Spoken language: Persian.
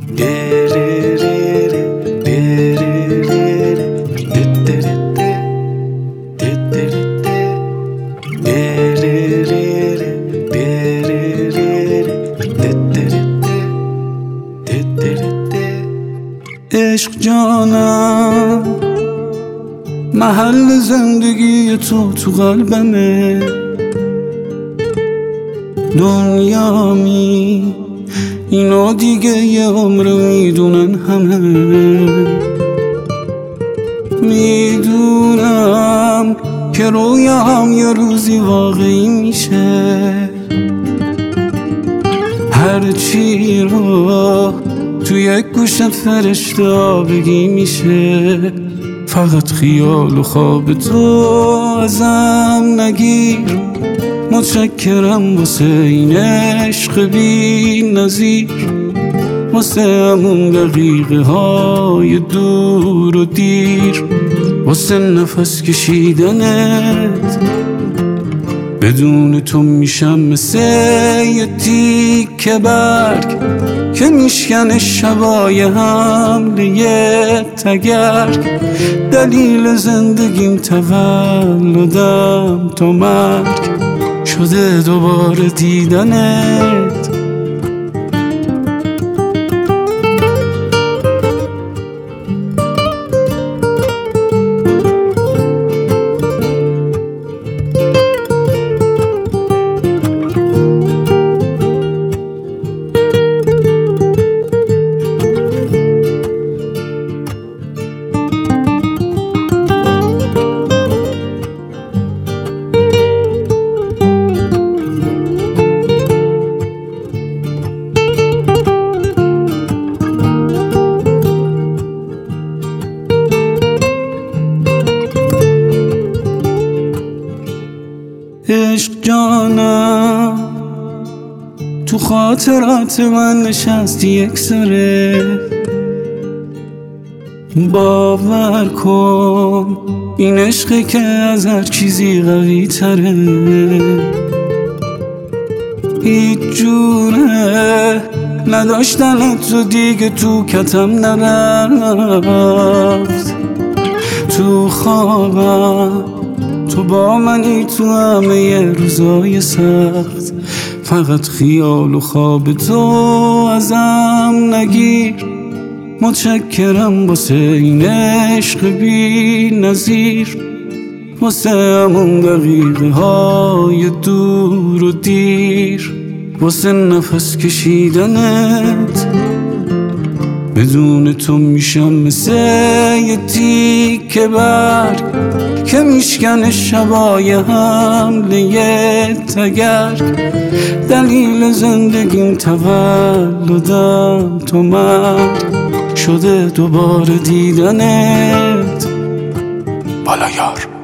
عشق جانم، محل زندگی تو قلبمه. دنیامی اینو دیگه یه عمر میدونن همه. میدونم که رویام یه روزی واقعی میشه. هرچی رو توی یک گوشت فرشته بگی میشه. فقط خیال و خواب تو ازم نگیر. متشکرم واسه این عشق بی نظیر، واسه همون دقیقه های دور و دیر، واسه نفس کشیدنت. بدون تو میشم مثل یه تیکه برگ که میشکنه شبای حمله تگرگ. دلیل زندگیم تولدم تا مرگ شده دوباره دیدنت. عشق جانم، تو خاطرات من نشستی یک سره. باور کن این عشقی که از هر چیزی قوی تره. هیچ جوره نداشتنت تو دیگه تو کتم نرفت. تو خوابم تو با منی تو همه روزای سخت. فقط خیال و خواب تو ازم نگیر. متشکرم واسه این عشق بی نظیر، واسه همون دقیقه های دور و دیر، واسه نفس کشیدنت. بدون تو میشم مثل یه تیکه برگ که میشکنه شبای حمله تگرگ. دلیل زندگیم تولدم تا مرگ شده دوباره دیدنت. بالا یار.